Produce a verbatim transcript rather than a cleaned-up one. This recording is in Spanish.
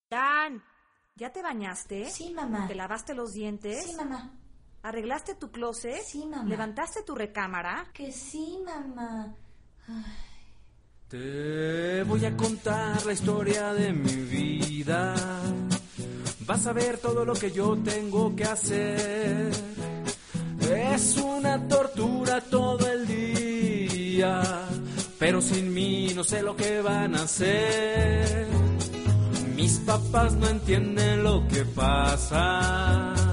Dan, ¿ya te bañaste? Sí, mamá. ¿Te lavaste los dientes? Sí, mamá. ¿Arreglaste tu closet? Sí, mamá. ¿Levantaste tu recámara? Que sí, mamá. Ay. Te voy a contar la historia de mi vida. Vas a ver todo lo que yo tengo que hacer. Es una tortura todo el día, pero sin mí no sé lo que van a hacer. Mis papás no entienden lo que pasa.